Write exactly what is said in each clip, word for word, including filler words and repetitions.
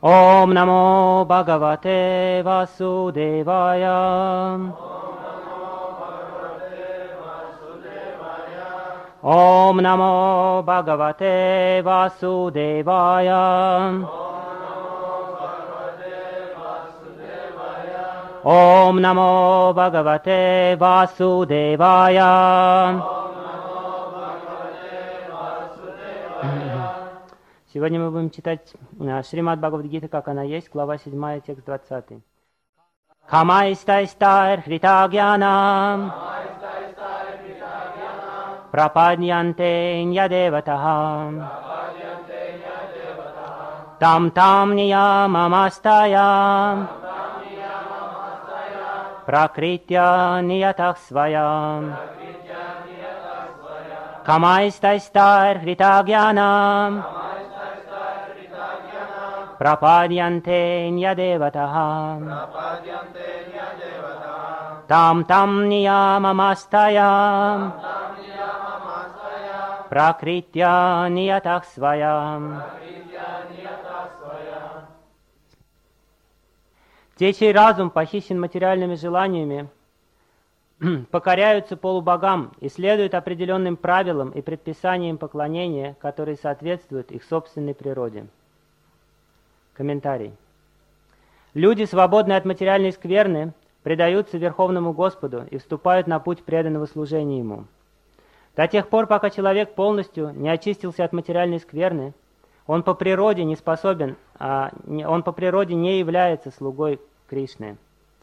Ом намо Бхагавате Васудевая. Ом намо Бхагавате Васудевая. Ом намо Бхагавате Васудевая. Сегодня мы будем читать Шримад Бхагавад-гита, как она есть, глава седьмая, текст двадцатый. Камайстайстайр хритагьянам прападьянте ньядеватахам там-там ниямамастаям пракритя ниятах сваям. Камайстайстайр хритагьянам прападьянте ньядеватахам там-там ниямамастаям пракритя ниятах сваям. Те, чей разум похищен материальными желаниями, покоряются полубогам и следуют определенным правилам и предписаниям поклонения, которые соответствуют их собственной природе. Комментарий. Люди, свободные от материальной скверны, предаются Верховному Господу и вступают на путь преданного служения Ему. До тех пор, пока человек полностью не очистился от материальной скверны, он по природе не способен, а, он по природе не является слугой Кришны.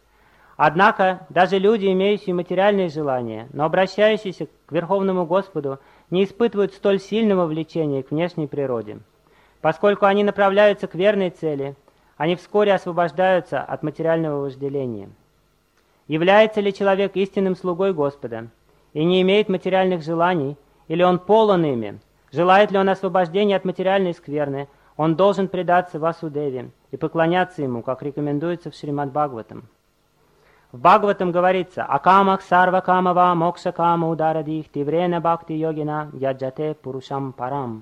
Однако даже люди, имеющие материальные желания, но обращающиеся к Верховному Господу, не испытывают столь сильного влечения к внешней природе. Поскольку они направляются к верной цели, они вскоре освобождаются от материального вожделения. Является ли человек истинным слугой Господа и не имеет материальных желаний, или он полон ими, желает ли он освобождения от материальной скверны, он должен предаться Васудеве и поклоняться ему, как рекомендуется в Шримад Бхагаватам. В Бхагаватам говорится: «Акамах сарва камава мокша кама ударадих тиврена бхакти йогина яджате пурушам парам».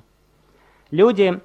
Люди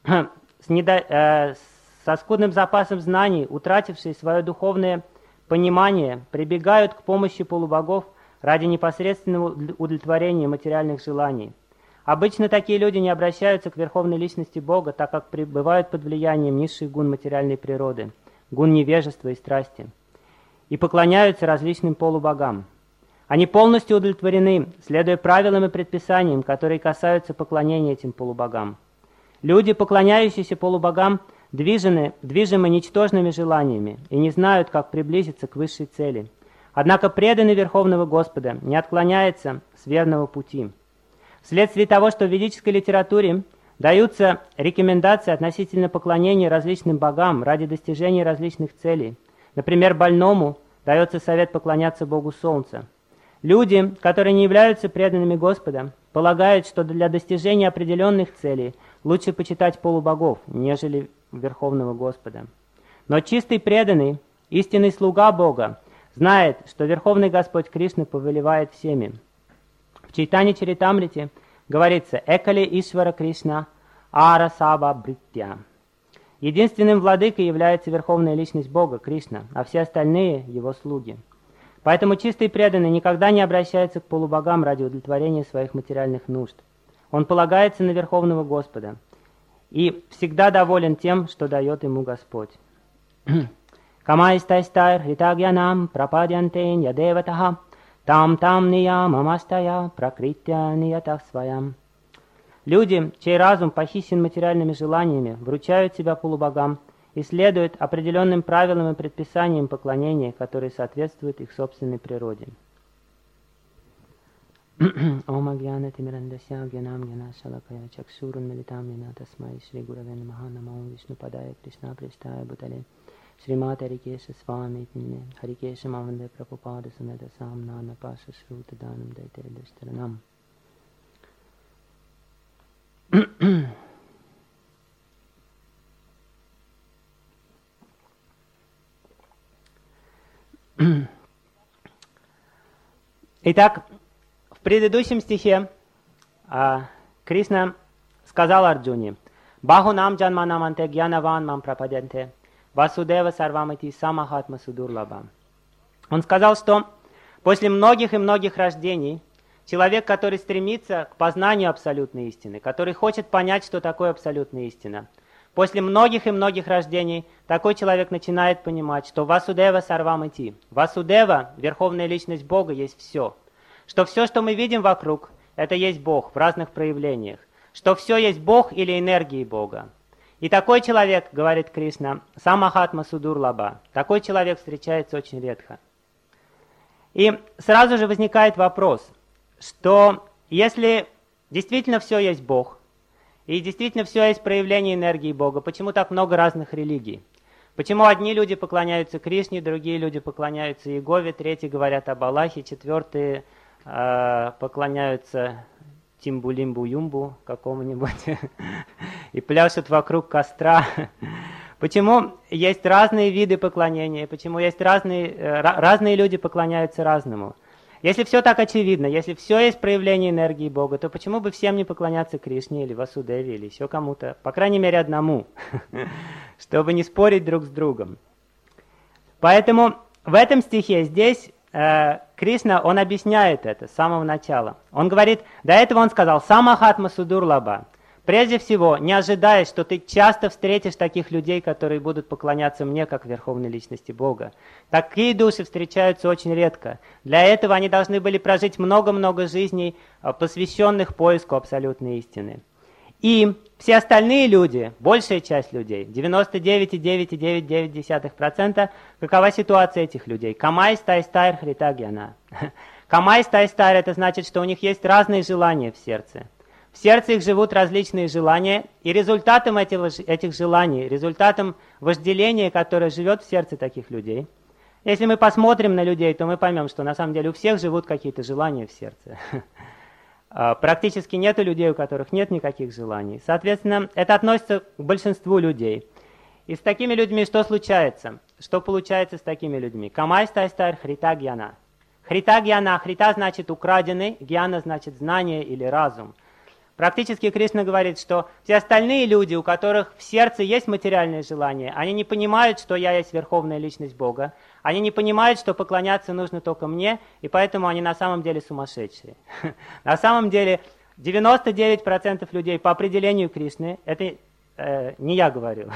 с недо, э, со скудным запасом знаний, утратившие свое духовное понимание, прибегают к помощи полубогов ради непосредственного удовлетворения материальных желаний. Обычно такие люди не обращаются к верховной личности Бога, так как пребывают под влиянием низших гун материальной природы, гун невежества и страсти, и поклоняются различным полубогам. Они полностью удовлетворены, следуя правилам и предписаниям, которые касаются поклонения этим полубогам. Люди, поклоняющиеся полубогам, движены, движимы ничтожными желаниями и не знают, как приблизиться к высшей цели. Однако преданный Верховного Господа не отклоняется с верного пути. Вследствие того, что в ведической литературе даются рекомендации относительно поклонения различным богам ради достижения различных целей. Например, больному дается совет поклоняться Богу Солнца. Люди, которые не являются преданными Господа, полагают, что для достижения определенных целей лучше почитать полубогов, нежели Верховного Господа. Но чистый преданный, истинный слуга Бога, знает, что Верховный Господь Кришна повелевает всеми. В Чайтанья Чаритамрите говорится: «Экали Ишвара Кришна Ара Саба Бриття». Единственным владыкой является Верховная Личность Бога, Кришна, а все остальные – его слуги. Поэтому чистый преданный никогда не обращается к полубогам ради удовлетворения своих материальных нужд. Он полагается на Верховного Господа и всегда доволен тем, что дает ему Господь. Камайстайстайр хритагьянам прападьянте ньядеватаха там-там ниямамастая пракритя ниятах сваям. Люди, чей разум похищен материальными желаниями, вручают себя полубогам и следуют определенным правилам и предписаниям поклонения, которые соответствуют их собственной природе. Ом агьяна тимирандасья гьянам гьяна шалакая чакшурун милитам яна тасмай шри гураве намаха намо вишну падая кришна прештая бутале Шримат Харикеша Свами Тине Харикеша Маванде Прабхупада Сунеда Сам Нана Паша Шрута Данам Дайте Дыштаранам. Итак, в предыдущем стихе а, Кришна сказал Арджуне: Bahunam janmanamante gyanavan mam prapadenте. Васудева сарвамати самахатма судурлабам. Он сказал, что после многих и многих рождений человек, который стремится к познанию абсолютной истины, который хочет понять, что такое абсолютная истина, после многих и многих рождений такой человек начинает понимать, что Васудева сарвамати. Васудева, верховная личность Бога, есть все. Что все, что мы видим вокруг, это есть Бог в разных проявлениях. Что все есть Бог или энергии Бога. И такой человек, говорит Кришна, самахатма судурлаба, такой человек встречается очень редко. И сразу же возникает вопрос, что если действительно все есть Бог, и действительно все есть проявление энергии Бога, почему так много разных религий? Почему одни люди поклоняются Кришне, другие люди поклоняются Иегове, третьи говорят об Аллахе, четвертые э, поклоняются Тимбу-лимбу-юмбу какому-нибудь и пляшут вокруг костра. Почему есть разные виды поклонения, почему есть разные, разные люди поклоняются разному? Если все так очевидно, если все есть проявление энергии Бога, то почему бы всем не поклоняться Кришне или Васудеве или еще кому-то, по крайней мере одному, чтобы не спорить друг с другом? Поэтому в этом стихе здесь э, Кришна, он объясняет это с самого начала. Он говорит, до этого он сказал «Самахатма судурлаба». Прежде всего, не ожидай, что ты часто встретишь таких людей, которые будут поклоняться мне, как верховной личности Бога. Такие души встречаются очень редко. Для этого они должны были прожить много-много жизней, посвященных поиску абсолютной истины. И все остальные люди, большая часть людей, девяносто девять целых девятьсот девяносто девять процента, какова ситуация этих людей? Камай стайстайр хритагьяна. Камай стайстайр — это значит, что у них есть разные желания в сердце. В сердце их живут различные желания, и результатом этих, этих желаний, результатом вожделения, которое живет в сердце таких людей, если мы посмотрим на людей, то мы поймем, что на самом деле у всех живут какие-то желания в сердце. Практически нет людей, у которых нет никаких желаний. Соответственно, это относится к большинству людей. И с такими людьми что случается? Что получается с такими людьми? Камай стайстайр хрита гьяна. Хрита гьяна. Хрита значит украденный, гьяна значит знание или разум. Практически Кришна говорит, что все остальные люди, у которых в сердце есть материальные желания, они не понимают, что я есть верховная личность Бога, они не понимают, что поклоняться нужно только мне, и поэтому они на самом деле сумасшедшие. На самом деле девяносто девять процентов людей по определению Кришны, это э, не я говорю,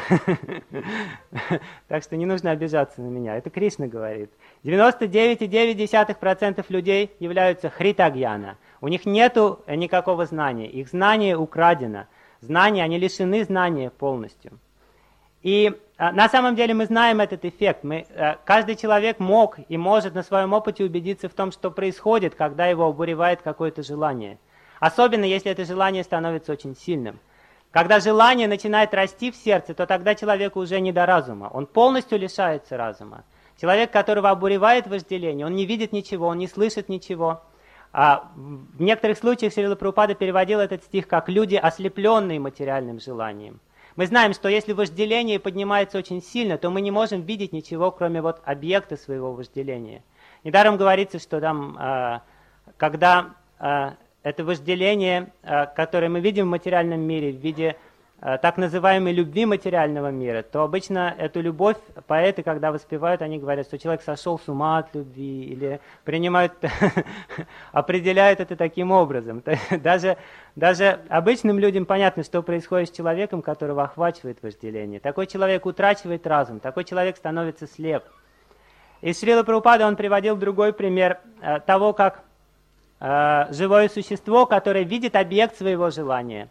так что не нужно обижаться на меня, это Кришна говорит. девяносто девять целых девять десятых процента людей являются хритагьяна. У них нет никакого знания, их знание украдено. Знания, они лишены знания полностью. И а, на самом деле мы знаем этот эффект. Мы, а, каждый человек мог и может на своем опыте убедиться в том, что происходит, когда его обуревает какое-то желание. Особенно, если это желание становится очень сильным. Когда желание начинает расти в сердце, то тогда человеку уже не до разума. Он полностью лишается разума. Человек, которого обуревает вожделение, он не видит ничего, он не слышит ничего. А в некоторых случаях Шрила Прабхупада переводил этот стих как «люди, ослепленные материальным желанием». Мы знаем, что если вожделение поднимается очень сильно, то мы не можем видеть ничего, кроме вот объекта своего вожделения. Недаром говорится, что там, когда это вожделение, которое мы видим в материальном мире в виде так называемой любви материального мира, то обычно эту любовь поэты, когда воспевают, они говорят, что человек сошел с ума от любви, или принимают, определяют это таким образом. Даже, даже обычным людям понятно, что происходит с человеком, которого охватывает вожделение. Такой человек утрачивает разум, такой человек становится слеп. Из Шрила Прабхупады он приводил другой пример того, как живое существо, которое видит объект своего желания,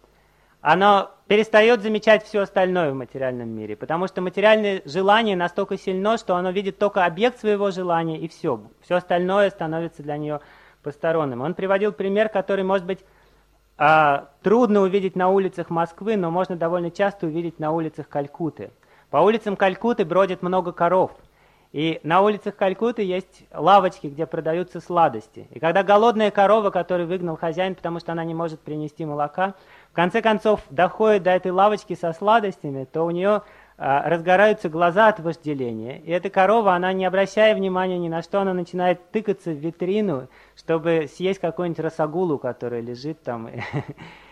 оно перестает замечать все остальное в материальном мире, потому что материальное желание настолько сильно, что оно видит только объект своего желания, и все. Все остальное становится для нее посторонним. Он приводил пример, который, может быть, трудно увидеть на улицах Москвы, но можно довольно часто увидеть на улицах Калькутты. По улицам Калькутты бродит много коров. И на улицах Калькутты есть лавочки, где продаются сладости. И когда голодная корова, которую выгнал хозяин, потому что она не может принести молока, в конце концов доходит до этой лавочки со сладостями, то у нее а, разгораются глаза от вожделения. И эта корова, она, не обращая внимания ни на что, она начинает тыкаться в витрину, чтобы съесть какую-нибудь росогулу, которая лежит там.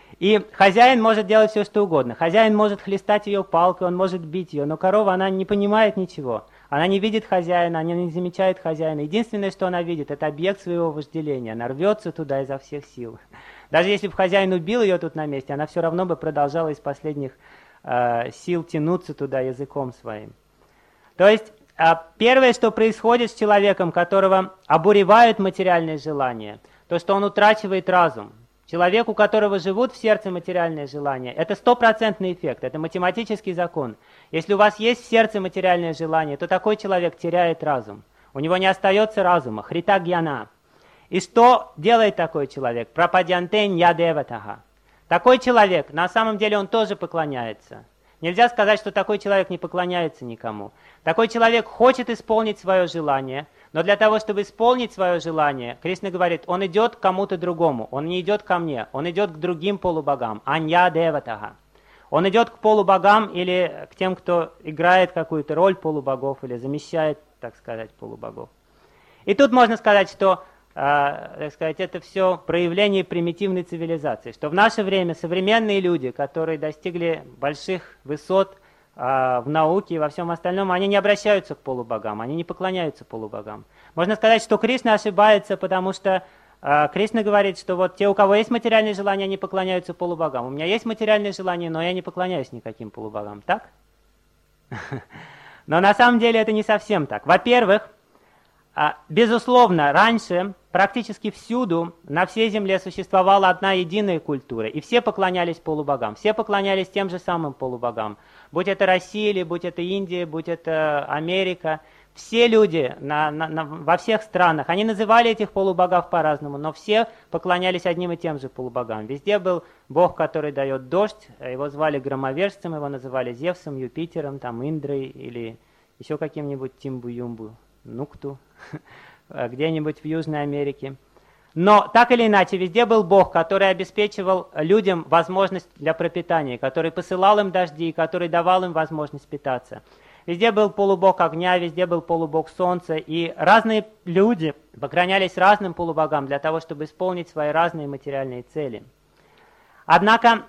И хозяин может делать все, что угодно. Хозяин может хлестать ее палкой, он может бить ее, но корова, она не понимает ничего. Она не видит хозяина, она не замечает хозяина. Единственное, что она видит, это объект своего вожделения. Она рвется туда изо всех сил. Даже если бы хозяин убил ее тут на месте, она все равно бы продолжала из последних э, сил тянуться туда языком своим. То есть э, первое, что происходит с человеком, которого обуревают материальные желания, то, что он утрачивает разум. Человек, у которого живут в сердце материальные желания, это стопроцентный эффект, это математический закон. Если у вас есть в сердце материальное желание, то такой человек теряет разум. У него не остается разума, хрита гьяна. И что делает такой человек? Прападьянтен ядеватага. Такой человек, на самом деле он тоже поклоняется. Нельзя сказать, что такой человек не поклоняется никому. Такой человек хочет исполнить свое желание, но для того, чтобы исполнить свое желание, Кришна говорит, он идет к кому-то другому, он не идет ко мне, он идет к другим полубогам, анья деватага. Он идет к полубогам или к тем, кто играет какую-то роль полубогов или замещает, так сказать, полубогов. И тут можно сказать, что э, так сказать, это все проявление примитивной цивилизации, что в наше время современные люди, которые достигли больших высот в науке и во всем остальном, они не обращаются к полубогам, они не поклоняются полубогам. Можно сказать, что Кришна ошибается, потому что э, Кришна говорит, что вот те, у кого есть материальные желания, они поклоняются полубогам. У меня есть материальные желания, но я не поклоняюсь никаким полубогам. Так? Но на самом деле это не совсем так. Во-первых, э, безусловно, раньше практически всюду на всей земле существовала одна единая культура, и все поклонялись полубогам, все поклонялись тем же самым полубогам. Будь это Россия, или будь это Индия, будь это Америка, все люди на, на, на, во всех странах, они называли этих полубогов по-разному, но все поклонялись одним и тем же полубогам. Везде был бог, который дает дождь, его звали громовержцем, его называли Зевсом, Юпитером, там, Индрой или еще каким-нибудь Тимбу-Юмбу, Нукту, где-нибудь в Южной Америке. Но так или иначе, везде был Бог, который обеспечивал людям возможность для пропитания, который посылал им дожди, который давал им возможность питаться. Везде был полубог огня, везде был полубог солнца, и разные люди поклонялись разным полубогам для того, чтобы исполнить свои разные материальные цели. Однако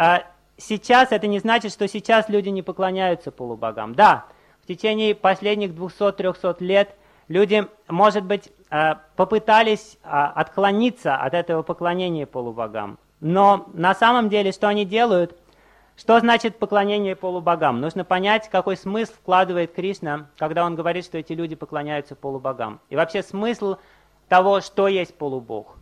сейчас это не значит, что сейчас люди не поклоняются полубогам. Да, в течение последних двухсот-трехсот лет люди, может быть, попытались отклониться от этого поклонения полубогам. Но на самом деле, что они делают? Что значит поклонение полубогам? Нужно понять, какой смысл вкладывает Кришна, когда он говорит, что эти люди поклоняются полубогам. И вообще смысл того, что есть полубог.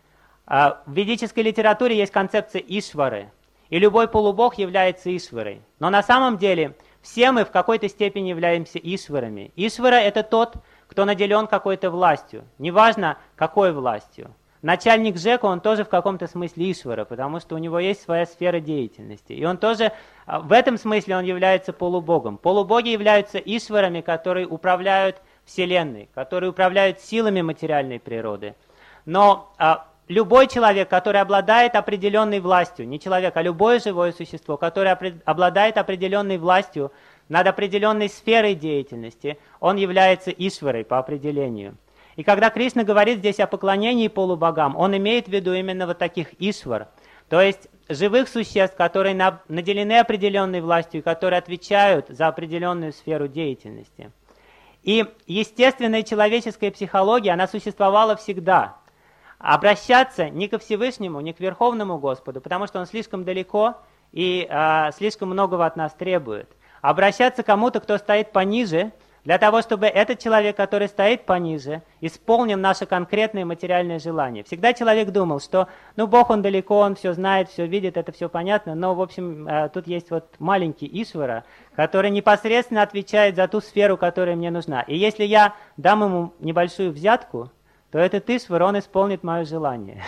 В ведической литературе есть концепция Ишвары. И любой полубог является Ишварой. Но на самом деле все мы в какой-то степени являемся Ишварами. Ишвара – это тот, кто наделен какой-то властью. Неважно, какой властью. Начальник ЖЭКа, он тоже в каком-то смысле Ишвара, потому что у него есть своя сфера деятельности. И он тоже, в этом смысле он является полубогом. Полубоги являются Ишварами, которые управляют Вселенной, которые управляют силами материальной природы. Но а, любой человек, который обладает определенной властью, не человек, а любое живое существо, которое обладает определенной властью над определенной сферой деятельности, он является Ишварой по определению. И когда Кришна говорит здесь о поклонении полубогам, он имеет в виду именно вот таких Ишвар, то есть живых существ, которые наделены определенной властью, которые отвечают за определенную сферу деятельности. И естественная человеческая психология, она существовала всегда. Обращаться не ко Всевышнему, не к Верховному Господу, потому что Он слишком далеко и э, слишком многого от нас требует. Обращаться к кому-то, кто стоит пониже, для того, чтобы этот человек, который стоит пониже, исполнил наше конкретное материальное желание. Всегда человек думал, что ну, Бог, Он далеко, Он все знает, все видит, это все понятно, но, в общем, э, тут есть вот маленький Ишвара, который непосредственно отвечает за ту сферу, которая мне нужна. И если я дам ему небольшую взятку, то этот Ишвар, он исполнит мое желание.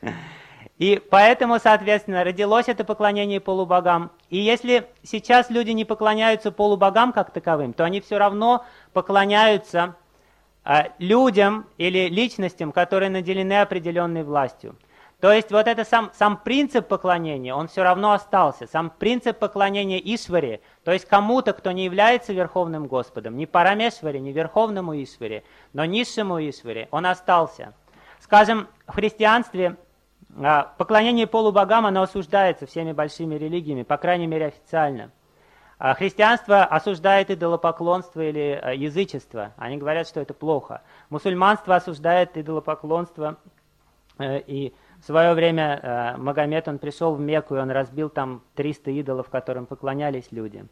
И поэтому, соответственно, родилось это поклонение полубогам. И если сейчас люди не поклоняются полубогам как таковым, то они все равно поклоняются э, людям или личностям, которые наделены определенной властью. То есть вот это сам, сам принцип поклонения, он все равно остался. Сам принцип поклонения Ишваре, то есть кому-то, кто не является Верховным Господом, не Парамешваре, не Верховному Ишваре, но низшему Ишваре, он остался. Скажем, в христианстве Поклонение полубогам, оно осуждается всеми большими религиями, по крайней мере официально. Христианство осуждает идолопоклонство или язычество. Они говорят, что это плохо. Мусульманство осуждает идолопоклонство. И в свое время Магомед, он пришел в Мекку, и он разбил там триста идолов, которым поклонялись люди.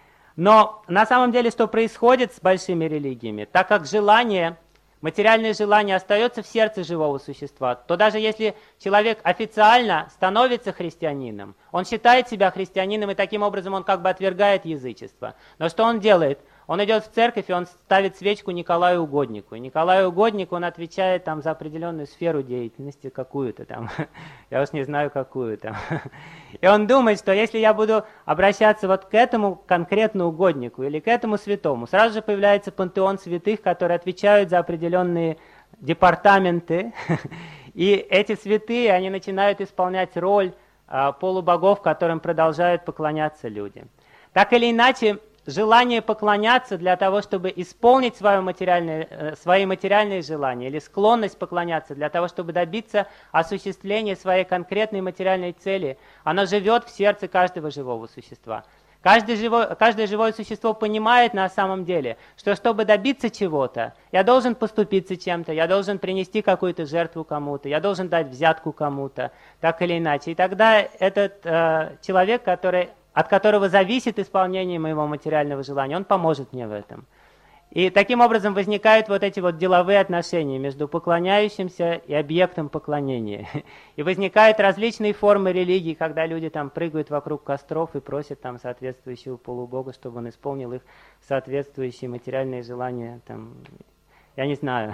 Но на самом деле, что происходит с большими религиями? Так как желание, материальное желание остается в сердце живого существа, то даже если человек официально становится христианином, он считает себя христианином, и таким образом он как бы отвергает язычество. Но что он делает? Он идет в церковь, и он ставит свечку Николаю Угоднику. И Николай Угодник, он отвечает там за определенную сферу деятельности, какую-то там, я уж не знаю, какую там. И он думает, что если я буду обращаться вот к этому конкретному угоднику или к этому святому, сразу же появляется пантеон святых, которые отвечают за определенные департаменты. И эти святые, они начинают исполнять роль а, полубогов, которым продолжают поклоняться люди. Так или иначе, желание поклоняться для того, чтобы исполнить свое материальное, свои материальные желания, или склонность поклоняться для того, чтобы добиться осуществления своей конкретной материальной цели, оно живет в сердце каждого живого существа. Каждое живое, каждое живое существо понимает на самом деле, что чтобы добиться чего-то, я должен поступиться чем-то, я должен принести какую-то жертву кому-то, я должен дать взятку кому-то, так или иначе. И тогда этот э, человек, который... от которого зависит исполнение моего материального желания, он поможет мне в этом. И таким образом возникают вот эти вот деловые отношения между поклоняющимся и объектом поклонения. И возникают различные формы религии, когда люди там прыгают вокруг костров и просят там соответствующего полубога, чтобы он исполнил их соответствующие материальные желания. Там, я не знаю.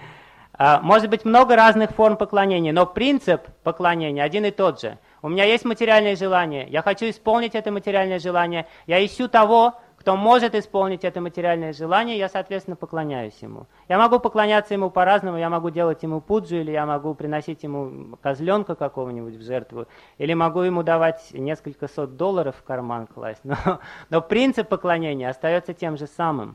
Может быть много разных форм поклонения, но принцип поклонения один и тот же. У меня есть материальное желание, я хочу исполнить это материальное желание, я ищу того, кто может исполнить это материальное желание, я, соответственно, поклоняюсь ему. Я могу поклоняться ему по-разному, я могу делать ему пуджу, или я могу приносить ему козленка какого-нибудь в жертву, или могу ему давать несколько сот долларов в карман класть, но, но принцип поклонения остается тем же самым.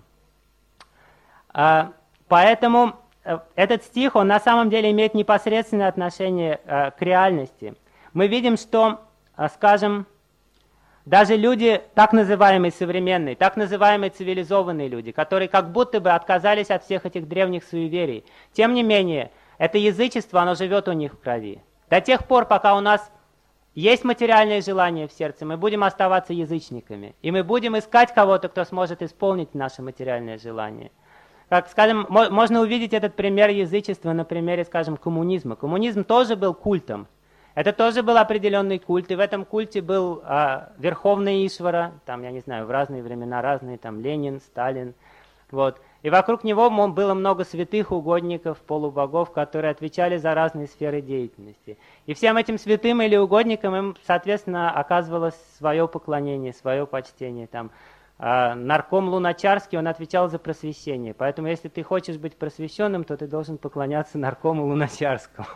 А, поэтому этот стих, он на самом деле имеет непосредственное отношение а, к реальности. Мы видим, что, скажем, даже люди, так называемые современные, так называемые цивилизованные люди, которые как будто бы отказались от всех этих древних суеверий, тем не менее, это язычество, оно живет у них в крови. До тех пор, пока у нас есть материальное желание в сердце, мы будем оставаться язычниками, и мы будем искать кого-то, кто сможет исполнить наше материальное желание. Как, скажем, можно увидеть этот пример язычества на примере, скажем, коммунизма. Коммунизм тоже был культом. Это тоже был определенный культ, и в этом культе был а, верховный Ишвара, там, я не знаю, в разные времена разные, там, Ленин, Сталин, вот. И вокруг него было много святых угодников, полубогов, которые отвечали за разные сферы деятельности. И всем этим святым или угодникам им, соответственно, оказывалось свое поклонение, свое почтение, там. А нарком Луначарский, он отвечал за просвещение, поэтому если ты хочешь быть просвещенным, то ты должен поклоняться наркому Луначарскому.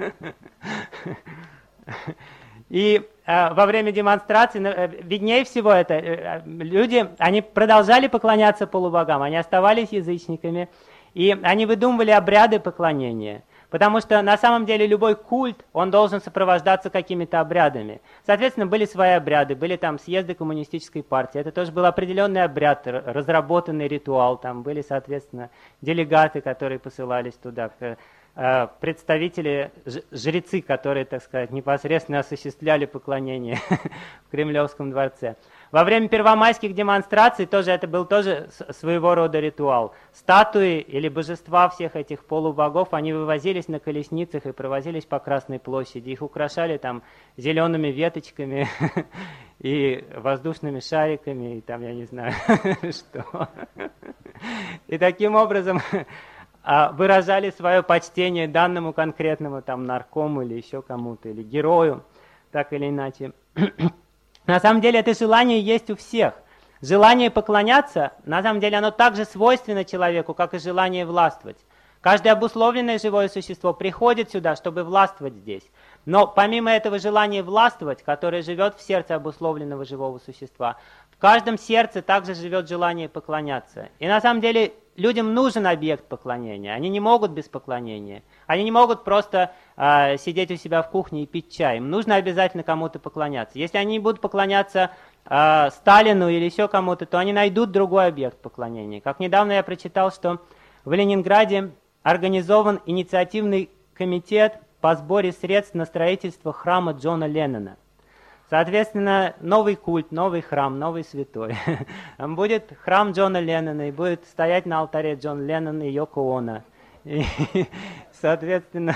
И э, во время демонстрации, э, виднее всего это, э, люди, они продолжали поклоняться полубогам, они оставались язычниками, и они выдумывали обряды поклонения. Потому что на самом деле любой культ, он должен сопровождаться какими-то обрядами. Соответственно, были свои обряды, были там съезды коммунистической партии. Это тоже был определенный обряд, разработанный ритуал. Там были, соответственно, делегаты, которые посылались туда, представители, жрецы, которые, так сказать, непосредственно осуществляли поклонение в Кремлевском дворце. Во время первомайских демонстраций тоже это был тоже своего рода ритуал. Статуи или божества всех этих полубогов, они вывозились на колесницах и провозились по Красной площади. Их украшали там зелеными веточками и воздушными шариками, и там я не знаю что. И таким образом выражали свое почтение данному конкретному там наркому или еще кому-то, или герою, так или иначе. На самом деле это желание есть у всех. Желание поклоняться, на самом деле оно также свойственно человеку, как и желание властвовать. Каждое обусловленное живое существо приходит сюда, чтобы властвовать здесь. Но помимо этого желания властвовать, которое живет в сердце обусловленного живого существа, каждом сердце также живет желание поклоняться. И на самом деле людям нужен объект поклонения. Они не могут без поклонения. Они не могут просто э, сидеть у себя в кухне и пить чай. Им нужно обязательно кому-то поклоняться. Если они будут поклоняться э, Сталину или еще кому-то, то они найдут другой объект поклонения. Как недавно я прочитал, что в Ленинграде организован инициативный комитет по сборе средств на строительство храма Джона Леннона. Соответственно, новый культ, новый храм, новый святой. Там будет храм Джона Леннона, и будет стоять на алтаре Джон Леннон и Йоко Оно. И, соответственно,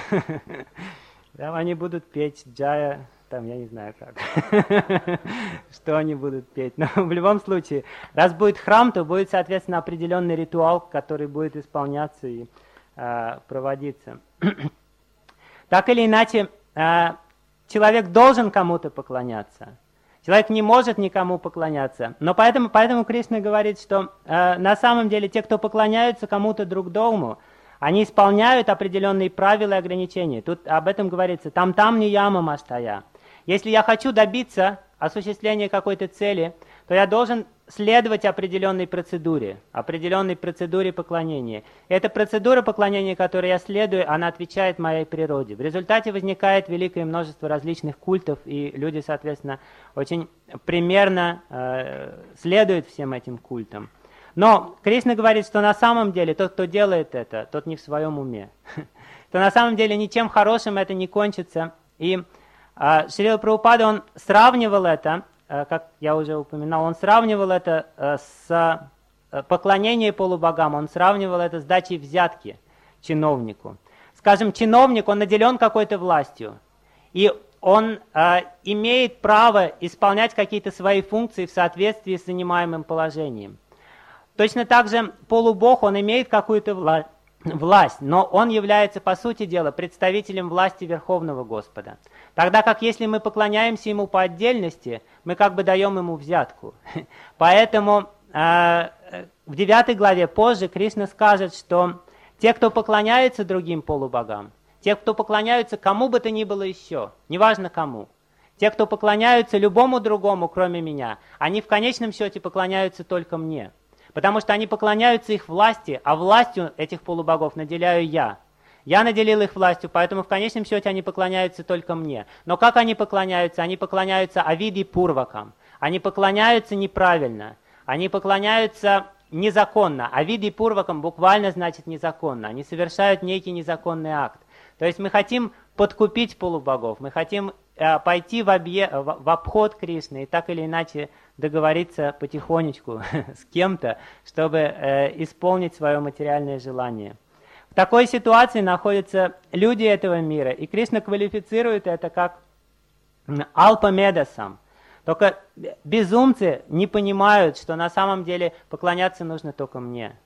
там они будут петь джая, там я не знаю как, что они будут петь. Но в любом случае, раз будет храм, то будет, соответственно, определенный ритуал, который будет исполняться и э, проводиться. Так или иначе, э, человек должен кому-то поклоняться. Человек не может никому поклоняться. Но поэтому, поэтому Кришна говорит, что э, на самом деле те, кто поклоняются кому-то друг другу, они исполняют определенные правила и ограничения. Тут об этом говорится. Там-там не яма маштая. Если я хочу добиться осуществления какой-то цели, то я должен следовать определенной процедуре, определенной процедуре поклонения. Эта процедура поклонения, которой я следую, она отвечает моей природе. В результате возникает великое множество различных культов, и люди, соответственно, очень примерно э, следуют всем этим культам. Но Кришна говорит, что на самом деле тот, кто делает это, тот не в своем уме. То на самом деле ничем хорошим это не кончится. И э, Шрила Прабхупада, он сравнивал это, как я уже упоминал, он сравнивал это с поклонением полубогам, он сравнивал это с дачей взятки чиновнику. Скажем, чиновник, он наделен какой-то властью, и он э, имеет право исполнять какие-то свои функции в соответствии с занимаемым положением. Точно так же полубог, он имеет какую-то власть, власть, но он является, по сути дела, представителем власти Верховного Господа. Тогда как если мы поклоняемся ему по отдельности, мы как бы даем ему взятку. Поэтому э, в девятой главе позже Кришна скажет, что те, кто поклоняются другим полубогам, те, кто поклоняются кому бы то ни было еще, неважно кому, те, кто поклоняются любому другому, кроме меня, они в конечном счете поклоняются только мне. Потому что они поклоняются их власти, а властью этих полубогов наделяю я. Я наделил их властью, поэтому в конечном счете они поклоняются только мне. Но как они поклоняются? Они поклоняются авиди пурвакам. Они поклоняются неправильно. Они поклоняются незаконно. Авиди пурвакам буквально значит незаконно. Они совершают некий незаконный акт. То есть мы хотим подкупить полубогов, мы хотим э, пойти в, объе, в, в обход Кришны и так или иначе договориться потихонечку с кем-то, чтобы э, исполнить свое материальное желание. В такой ситуации находятся люди этого мира, и Кришна квалифицирует это как алпамедасам. Только безумцы не понимают, что на самом деле поклоняться нужно только мне.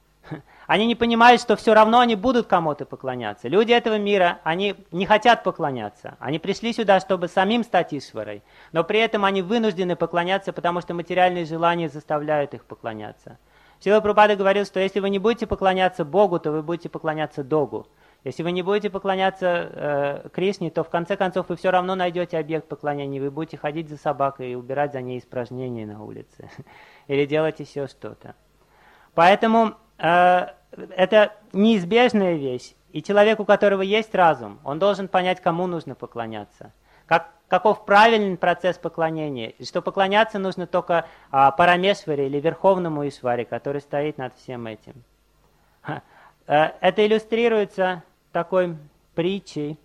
Они не понимают, что все равно они будут кому-то поклоняться. Люди этого мира, они не хотят поклоняться. Они пришли сюда, чтобы самим стать Ишварой, но при этом они вынуждены поклоняться, потому что материальные желания заставляют их поклоняться. Шрила Прабхупада говорил, что если вы не будете поклоняться Богу, то вы будете поклоняться Догу. Если вы не будете поклоняться э, Кришне, то в конце концов вы все равно найдете объект поклонения. Вы будете ходить за собакой и убирать за ней испражнения на улице. Или делать еще что-то. Поэтому э, это неизбежная вещь. И человек, у которого есть разум, он должен понять, кому нужно поклоняться. Как, каков правильный процесс поклонения. И что поклоняться нужно только э, Парамешваре или Верховному Ишваре, который стоит над всем этим. Э, это иллюстрируется такой притчей,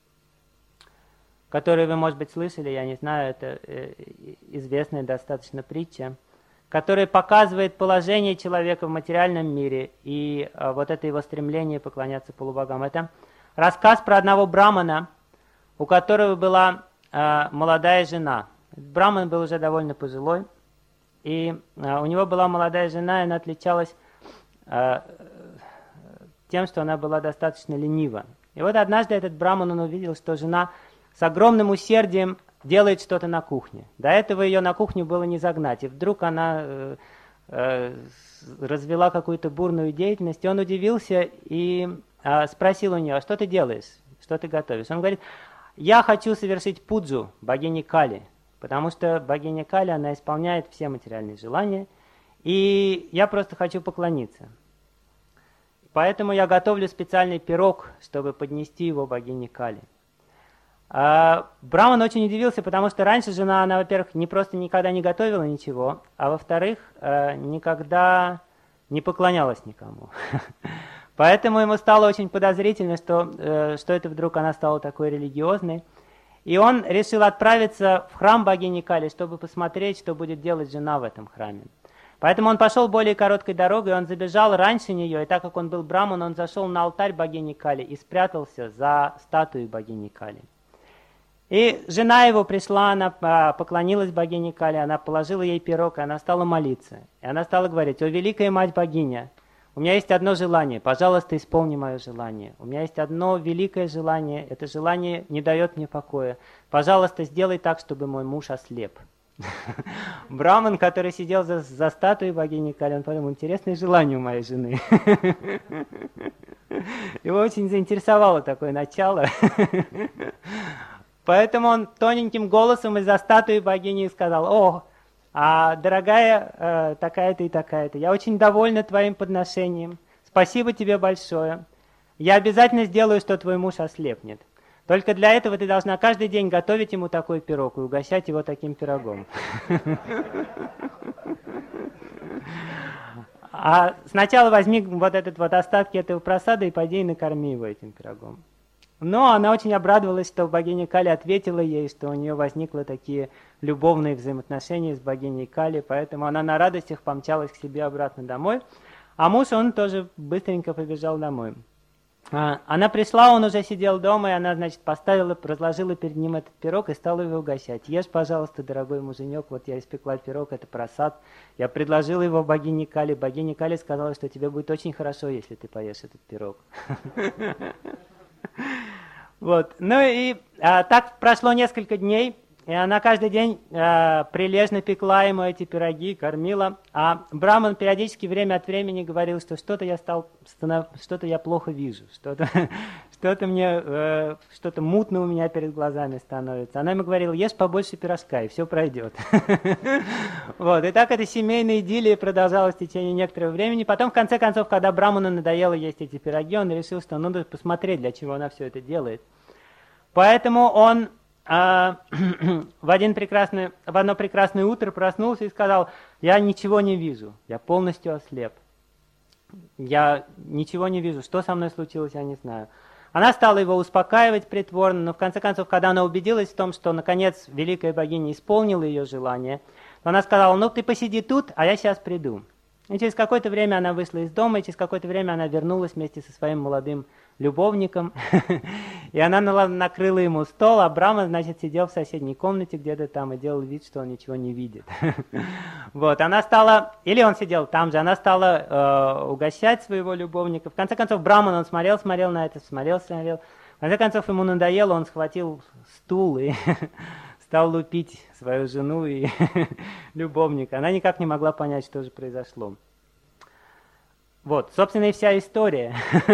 которую вы, может быть, слышали, я не знаю, это э, известная достаточно притча, которая показывает положение человека в материальном мире и э, вот это его стремление поклоняться полубогам. Это рассказ про одного брамана, у которого была э, молодая жена. Браман был уже довольно пожилой, и э, у него была молодая жена, и она отличалась э, тем, что она была достаточно ленива. И вот однажды этот браман, он увидел, что жена с огромным усердием делает что-то на кухне. До этого ее на кухню было не загнать. И вдруг она э, э, развела какую-то бурную деятельность, и он удивился и э, спросил у нее: а что ты делаешь? Что ты готовишь? Он говорит: я хочу совершить пуджу богини Кали. потому что богиня Кали, она исполняет все материальные желания, и я просто хочу поклониться. Поэтому я готовлю специальный пирог, чтобы поднести его богине Кали. А Браман очень удивился, потому что раньше жена, она, во-первых, не просто никогда не готовила ничего, а во-вторых, никогда не поклонялась никому. Поэтому ему стало очень подозрительно, что, что это вдруг она стала такой религиозной. И он решил отправиться в храм богини Кали, чтобы посмотреть, что будет делать жена в этом храме. Поэтому он пошел более короткой дорогой, он забежал раньше нее, и так как он был браман, он зашел на алтарь богини Кали и спрятался за статуей богини Кали. И жена его пришла, она поклонилась богине Кали, она положила ей пирог, и она стала молиться. И она стала говорить: «О, великая мать богиня, у меня есть одно желание, пожалуйста, исполни мое желание. У меня есть одно великое желание, это желание не дает мне покоя. Пожалуйста, сделай так, чтобы мой муж ослеп». Браман, который сидел за, за статуей богини Кали, он подумал: интересное желание у моей жены. Его очень заинтересовало такое начало. Поэтому он тоненьким голосом из-за статуи богини сказал: «О, а, дорогая э, такая-то и такая-то, я очень довольна твоим подношением. Спасибо тебе большое. Я обязательно сделаю, что твой муж ослепнет. Только для этого ты должна каждый день готовить ему такой пирог и угощать его таким пирогом». А сначала возьми вот этот вот остатки этого просада и пойди и накорми его этим пирогом. Но она очень обрадовалась, что богиня Кали ответила ей, что у нее возникли такие любовные взаимоотношения с богиней Кали, поэтому она на радостях помчалась к себе обратно домой, а муж, он тоже быстренько побежал домой. Она пришла, он уже сидел дома, и она, значит, поставила, разложила перед ним этот пирог и стала его угощать. «Ешь, пожалуйста, дорогой муженек, вот я испекла пирог, это просад. Я предложила его богине Кали. Богиня Кали сказала, что тебе будет очень хорошо, если ты поешь этот пирог». Вот. Ну и а, так прошло несколько дней, и она каждый день а, прилежно пекла ему эти пироги, кормила. А Браман периодически время от времени говорил, что что-то я стал, что-то я плохо вижу, что-то, что-то мне, э, что-то мутно у меня перед глазами становится. Она ему говорила: ешь побольше пирожка, и все пройдет. Вот. И так эта семейная идиллия продолжалась в течение некоторого времени. Потом, в конце концов, когда Браману надоело есть эти пироги, он решил, что надо посмотреть, для чего она все это делает. Поэтому он а, в, один прекрасный, в одно прекрасное утро проснулся и сказал: «Я ничего не вижу, я полностью ослеп. Я ничего не вижу, что со мной случилось, я не знаю». Она стала его успокаивать притворно, но в конце концов, когда она убедилась в том, что наконец великая богиня исполнила ее желание, то она сказала: «Ну ты посиди тут, а я сейчас приду». И через какое-то время она вышла из дома, и через какое-то время она вернулась вместе со своим молодым любовником, и она накрыла ему стол, а Брама, значит, сидел в соседней комнате где-то там и делал вид, что он ничего не видит. Вот, она стала, или он сидел там же, она стала э, угощать своего любовника. В конце концов, Браман, он смотрел, смотрел на это, смотрел, смотрел. В конце концов, ему надоело, он схватил стул и стал лупить свою жену и любовника. Она никак не могла понять, что же произошло. Вот, собственно, и вся история.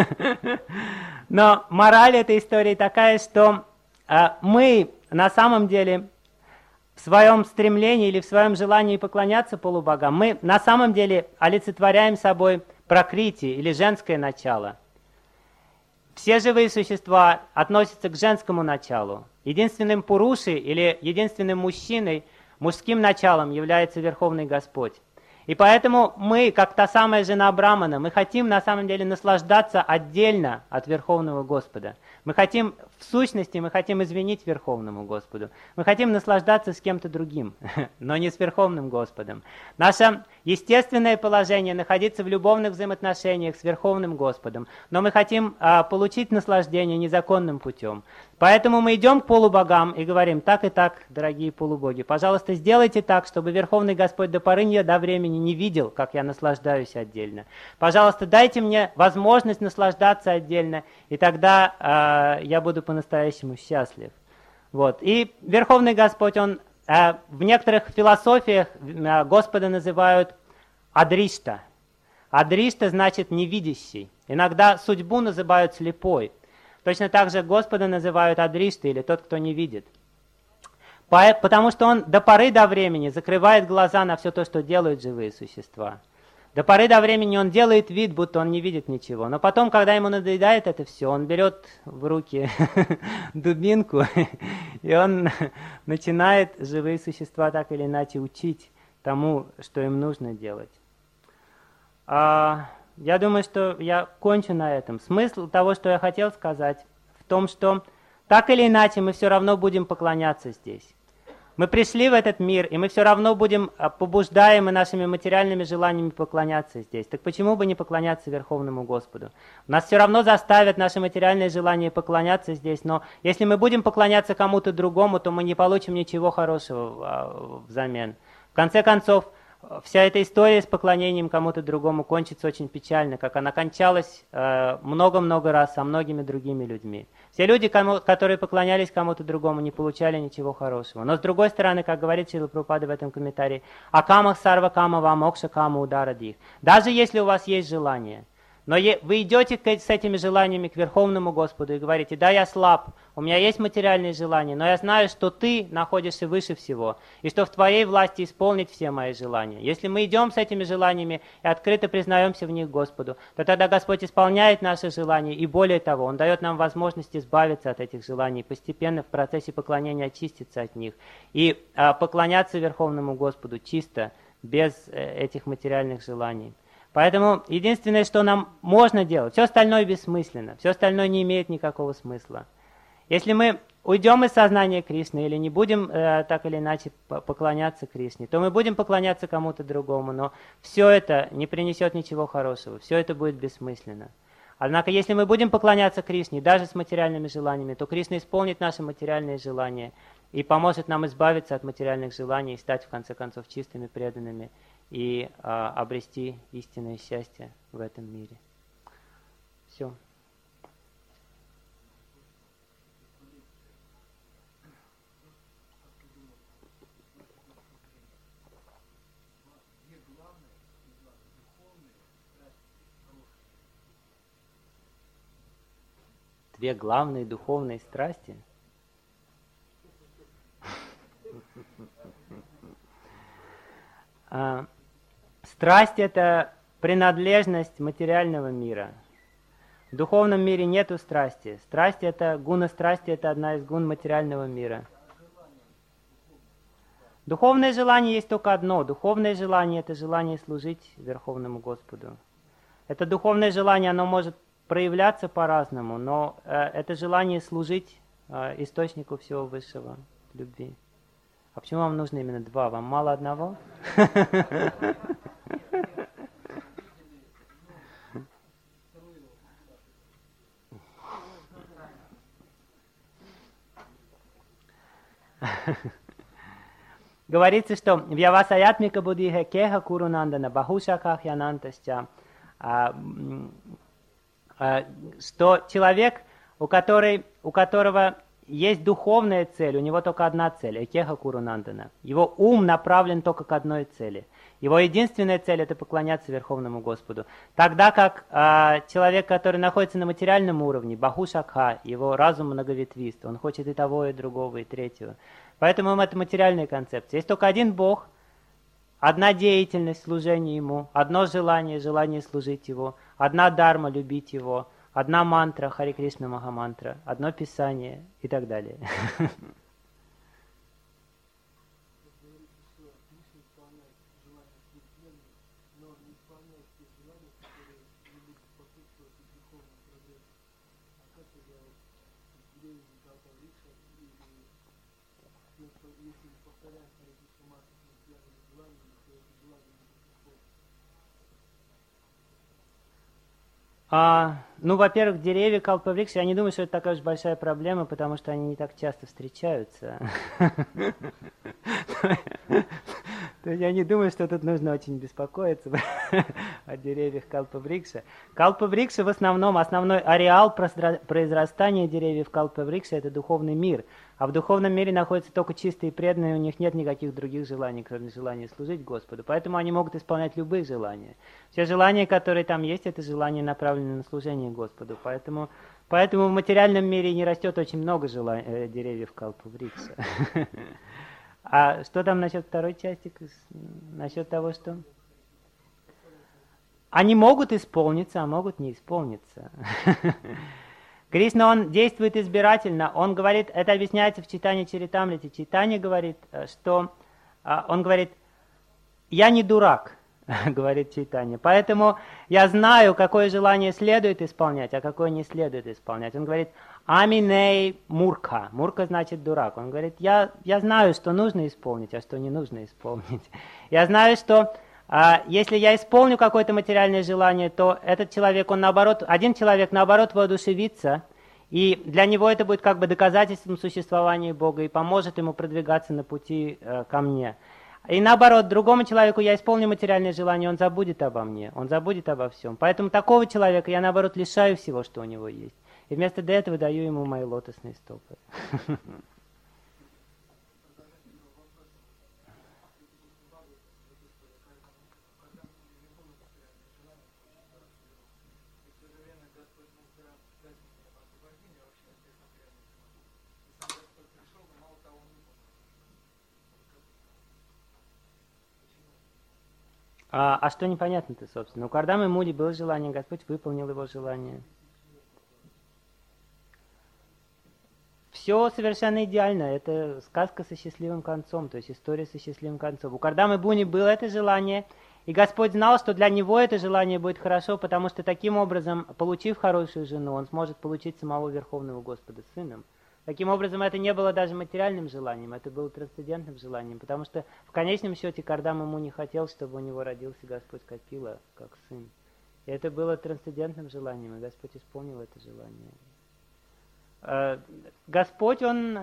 Но мораль этой истории такая, что а, мы на самом деле в своем стремлении или в своем желании поклоняться полубогам, мы на самом деле олицетворяем собой пракрити или женское начало. Все живые существа относятся к женскому началу. Единственным пурушей или единственным мужчиной, мужским началом является Верховный Господь. И поэтому мы, как та самая жена Брамана, мы хотим на самом деле наслаждаться отдельно от Верховного Господа. Мы хотим, в сущности, мы хотим извинить Верховному Господу. Мы хотим наслаждаться с кем-то другим, но не с Верховным Господом. Наше естественное положение находиться в любовных взаимоотношениях с Верховным Господом, но мы хотим а, получить наслаждение незаконным путем. Поэтому мы идем к полубогам и говорим: так и так, дорогие полубоги, пожалуйста, сделайте так, чтобы Верховный Господь до поры до времени не видел, как я наслаждаюсь отдельно. Пожалуйста, дайте мне возможность наслаждаться отдельно, и тогда э, я буду по-настоящему счастлив. Вот. И Верховный Господь, он э, в некоторых философиях э, Господа называют Адришта. Адришта значит невидящий. Иногда судьбу называют слепой. Точно так же Господа называют Адришта, или тот, кто не видит. Потому что он до поры до времени закрывает глаза на все то, что делают живые существа. До поры до времени он делает вид, будто он не видит ничего. Но потом, когда ему надоедает это все, он берет в руки дубинку, и он начинает живые существа так или иначе учить тому, что им нужно делать. А, я думаю, что я кончу на этом. Смысл того, что я хотел сказать, в том, что так или иначе мы все равно будем поклоняться здесь. Мы пришли в этот мир, и мы все равно будем побуждаемы нашими материальными желаниями поклоняться здесь. Так почему бы не поклоняться Верховному Господу? Нас все равно заставят наши материальные желания поклоняться здесь, но если мы будем поклоняться кому-то другому, то мы не получим ничего хорошего взамен. В конце концов, вся эта история с поклонением кому-то другому кончится очень печально, как она кончалась много-много раз со многими другими людьми. Все люди, кому, которые поклонялись кому-то другому, не получали ничего хорошего. Но с другой стороны, как говорит Шрила Прабхупада в этом комментарии, «Акамах сарва кама ва мокша кама ударадих». Даже если у вас есть желание, но вы идете с этими желаниями к Верховному Господу и говорите: да, я слаб, у меня есть материальные желания, но я знаю, что Ты находишься выше всего, и что в Твоей власти исполнить все мои желания. Если мы идем с этими желаниями и открыто признаемся в них Господу, то тогда Господь исполняет наши желания, и более того, Он дает нам возможность избавиться от этих желаний, постепенно в процессе поклонения очиститься от них, и а, поклоняться Верховному Господу чисто, без э, этих материальных желаний. Поэтому единственное, что нам можно делать, все остальное бессмысленно, все остальное не имеет никакого смысла. Если мы уйдем из сознания Кришны или не будем э, так или иначе поклоняться Кришне, то мы будем поклоняться кому-то другому, но все это не принесет ничего хорошего, все это будет бессмысленно. Однако, если мы будем поклоняться Кришне, даже с материальными желаниями, то Кришна исполнит наши материальные желания и поможет нам избавиться от материальных желаний и стать, в конце концов, чистыми, преданными, и а, обрести истинное счастье в этом мире. Все. Две главные духовные страсти? а, Страсть – это принадлежность материального мира. В духовном мире нету страсти. Страсть – это гуна страсти, это одна из гун материального мира. Духовное желание есть только одно. Духовное желание – это желание служить Верховному Господу. Это духовное желание, оно может проявляться по-разному, но э, это желание служить э, источнику всего высшего, любви. А почему вам нужно именно два? Вам мало одного? Говорится, что в Явасаятмика Буддхи Кеха Курунандана Бахушаках Янантасча, что человек, у, которой, у которого есть духовная цель, у него только одна цель, Экеха Курунандана. Его ум направлен только к одной цели. Его единственная цель – это поклоняться Верховному Господу. Тогда как э, человек, который находится на материальном уровне, Бахушакха, его разум многоветвист, он хочет и того, и другого, и третьего. Поэтому это материальная концепция. Есть только один Бог, одна деятельность служения Ему, одно желание, желание служить Его, одна дарма – любить Его, одна мантра, Хари Кришна Махамантра, одно писание и так далее. А, ну, во-первых, деревья калпаврикши, я не думаю, что это такая уж большая проблема, потому что они не так часто встречаются. То есть я не думаю, что тут нужно очень беспокоиться о деревьях калпаврикши. Калпаврикши в основном, основной ареал произрастания деревьев калпаврикши – это духовный мир. А в духовном мире находятся только чистые преданные, у них нет никаких других желаний, кроме желания служить Господу. Поэтому они могут исполнять любые желания. Все желания, которые там есть, это желания, направленные на служение Господу. Поэтому, поэтому в материальном мире не растет очень много желаний, э, деревьев калпаврикши. А что там насчет второй части? Насчет того, что... Они могут исполниться, а могут не исполниться. Кришна, он действует избирательно. Он говорит, это объясняется в Чайтанья Чаритамрите. Чайтанья говорит, что... Он говорит, я не дурак, говорит Чайтанья. Поэтому я знаю, какое желание следует исполнять, а какое не следует исполнять. Он говорит, аминей мурка. Мурка значит дурак. Он говорит, я, я знаю, что нужно исполнить, а что не нужно исполнить. Я знаю, что а, если я исполню какое-то материальное желание, то этот человек, он наоборот, один человек наоборот воодушевится, и для него это будет как бы доказательством существования Бога и поможет ему продвигаться на пути э, ко мне. И наоборот, другому человеку я исполню материальное желание, он забудет обо мне, он забудет обо всем. Поэтому такого человека я наоборот лишаю всего, что у него есть. И вместо этого даю ему мои лотосные стопы. А, а что непонятно-то, собственно? У Кардамы Муни было желание, Господь выполнил его желание. Все совершенно идеально. Это сказка со счастливым концом, то есть история со счастливым концом. У Кардамы Муни было это желание, и Господь знал, что для него это желание будет хорошо, потому что таким образом, получив хорошую жену, он сможет получить самого Верховного Господа сыном. Таким образом, это не было даже материальным желанием, это было трансцендентным желанием, потому что в конечном счете Кардама Муни хотел, чтобы у него родился Господь Капила как сын. И это было трансцендентным желанием, и Господь исполнил это желание. Господь, Он,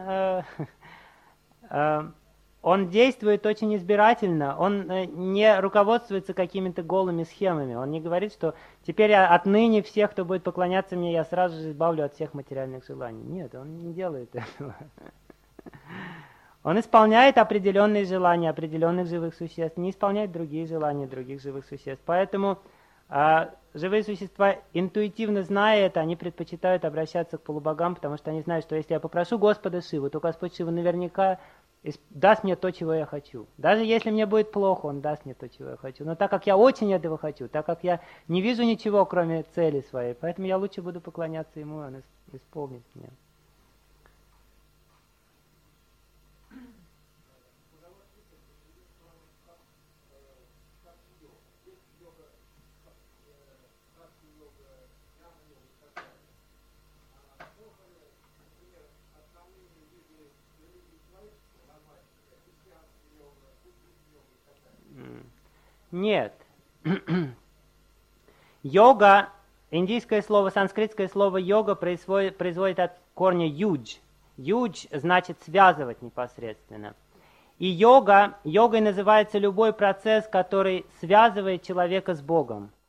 Он действует очень избирательно, Он не руководствуется какими-то голыми схемами, Он не говорит, что теперь отныне всех, кто будет поклоняться мне, я сразу же избавлю от всех материальных желаний. Нет, Он не делает этого. Он исполняет определенные желания определенных живых существ, не исполняет другие желания других живых существ. Поэтому а, живые существа, интуитивно зная это, они предпочитают обращаться к полубогам, потому что они знают, что если я попрошу Господа Шиву, то Господь Шива наверняка даст мне то, чего я хочу. Даже если мне будет плохо, Он даст мне то, чего я хочу. Но так как я очень этого хочу, так как я не вижу ничего, кроме цели своей, поэтому я лучше буду поклоняться Ему, и Он исполнит меня. Нет. Йога, индийское слово, санскритское слово йога производит, производит от корня юдж. Юдж значит связывать непосредственно. И йога, йогой называется любой процесс, который связывает человека с Богом.